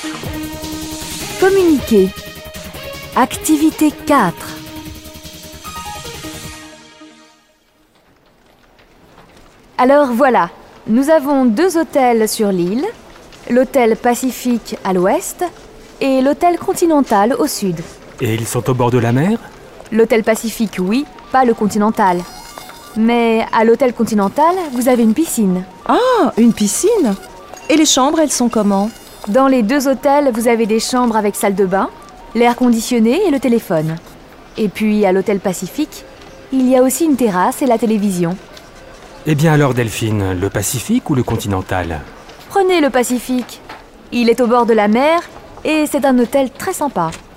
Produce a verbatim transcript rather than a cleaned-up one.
Communiquer. Activité quatre. Alors voilà, nous avons deux hôtels sur l'île, l'hôtel Pacifique à l'ouest et l'hôtel Continental au sud. Et ils sont au bord de la mer ? L'hôtel Pacifique, oui, pas le Continental. Mais à l'hôtel Continental, vous avez une piscine. Ah, une piscine ? Et les chambres, elles sont comment ? Dans les deux hôtels, vous avez des chambres avec salle de bain, l'air conditionné et le téléphone. Et puis à l'hôtel Pacifique, il y a aussi une terrasse et la télévision. Eh bien alors Delphine, le Pacifique ou le Continental ? Prenez le Pacifique. Il est au bord de la mer et c'est un hôtel très sympa.